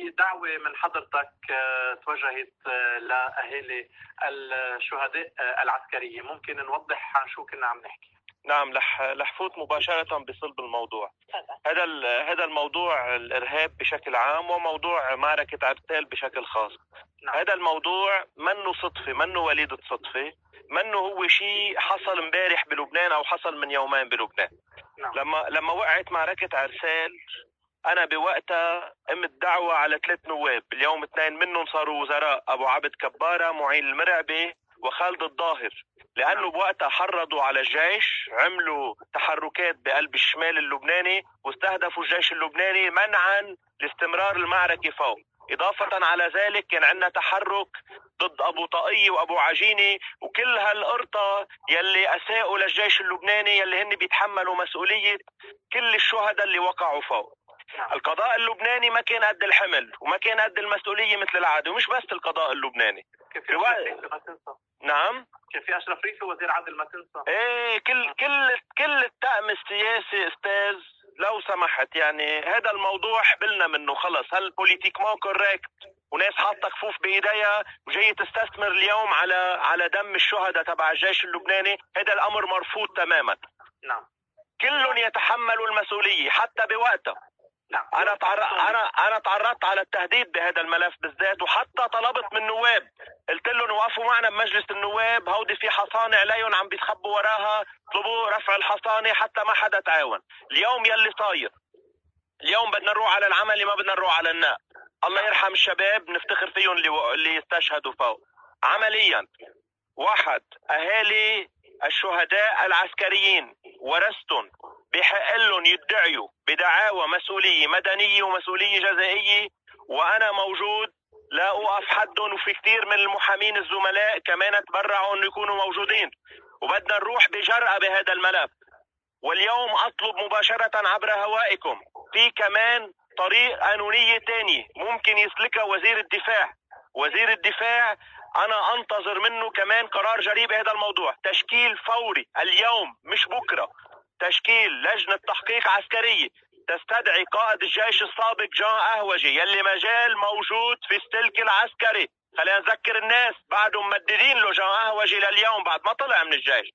في دعوة من حضرتك توجهت لأهالي الشهداء العسكرية، ممكن نوضح عن شو كنا عم نحكي؟ نعم، رح فوت مباشرة بصلب الموضوع. هذا الموضوع الإرهاب بشكل عام وموضوع معركة عرسال بشكل خاص. نعم. هذا الموضوع منه صدفة، منه وليدة صدفة، منه هو شيء حصل امبارح بلبنان أو حصل من يومين بلبنان. نعم. لما وقعت معركة عرسال أنا بوقتها قمت دعوة على 3 نواب، اليوم 2 منهم صاروا وزراء، أبو عبد كبارة، معين المرعبي، وخالد الظاهر، لأنه بوقتها حرضوا على الجيش، عملوا تحركات بقلب الشمال اللبناني واستهدفوا الجيش اللبناني منعا لاستمرار المعركة فوق. إضافة على ذلك كان عندنا تحرك ضد أبو طاقية وأبو عجينة وكل هالقرطة يلي أساءوا للجيش اللبناني، يلي هن بيتحملوا مسؤولية كل الشهداء اللي وقعوا فوق. القضاء اللبناني ما كان قد الحمل وما كان قد المسؤولية مثل العادة، ومش بس القضاء اللبناني. نعم، كان في أشرف ريفي وزير عدل، ما تنسى. ايه، كل الطاقم السياسي استاذ لو سمحت، يعني هذا الموضوع حبلنا منه خلص. هالبوليتيكمون كوريكت وناس حاطه كفوف بايديها وجاي تستثمر اليوم على دم الشهداء تبع الجيش اللبناني، هذا الامر مرفوض تماما. نعم، كلهم يتحملوا المسؤوليه حتى بوقتها. نعم. انا تعرضت على التهديد بهذا الملف بالذات، وحتى طلبت من النواب، قلت لهم وقفوا معنا بمجلس النواب، هودي في حصانه عليهم عم بيتخبوا وراها، اطلبوا رفع الحصانه، حتى ما حدا تعاون. اليوم يلي صاير، اليوم بدنا نروح على العمل، ما بدنا نروح على الناء. الله يرحم الشباب، نفتخر فيهم اللي استشهدوا فوق. عمليا واحد، اهالي الشهداء العسكريين ورثتهم بحق لهم يدعيوا بدعاوى مسؤولية مدنية ومسؤولية جزائية، وأنا موجود لا أوقف حدهم، وفي كثير من المحامين الزملاء كمان تبرعوا أنه يكونوا موجودين، وبدنا نروح بجرأة بهذا الملف. واليوم أطلب مباشرة عبر هوائكم في كمان طريق قانونية تانية ممكن يسلكها وزير الدفاع. وزير الدفاع أنا أنتظر منه كمان قرار جريء بهذا الموضوع، تشكيل فوري اليوم مش بكرة، تشكيل لجنة تحقيق عسكرية تستدعي قائد الجيش السابق جان أهوجي يلي مجال موجود في السلك العسكري. خلينا نذكر الناس بعدهم ممددين له جان أهوجي لليوم بعد ما طلع من الجيش.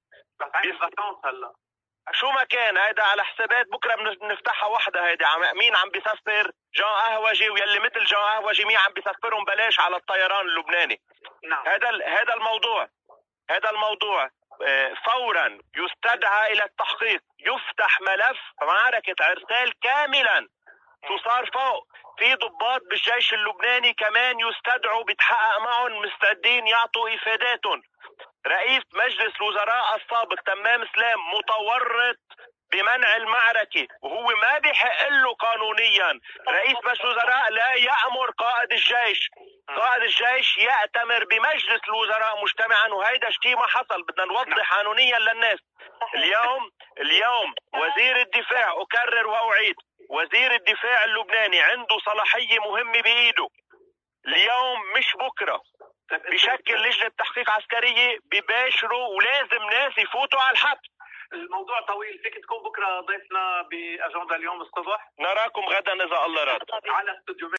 هلا شو ما كان هيدا على حسابات بكره بنفتحها وحده. هيدا مين عم بيسفر جان أهوجي، ويلي مثل جان أهوجي مين عم بيسفرهم بلاش على الطيران اللبناني. نعم. هذا الموضوع فورا يستدعى الى التحقيق، يفتح ملف معركة عرسال كاملا تصار فوق. في ضباط بالجيش اللبناني كمان يستدعوا، بيتحقق معهم، مستعدين يعطوا افاداتهم. رئيس مجلس الوزراء السابق تمام سلام متورط بمنع المعركة، وهو ما بيحق له قانونيا. رئيس مجلس الوزراء لا يأمر قائد الجيش، قائد الجيش يأتمر بمجلس الوزراء مجتمعا، وهيدا شيء ما حصل. بدنا نوضح قانونيا للناس. اليوم وزير الدفاع، أكرر وأعيد، وزير الدفاع اللبناني عنده صلاحية مهمة بإيده اليوم مش بكرة، بشكل لجنة تحقيق عسكرية بباشروا، ولازم ناس يفوتوا على الحبس. الموضوع طويل، فيك تكون بكرة ضيفنا بأجندة اليوم الصبح. نراكم غدا إذا الله راد على استوديو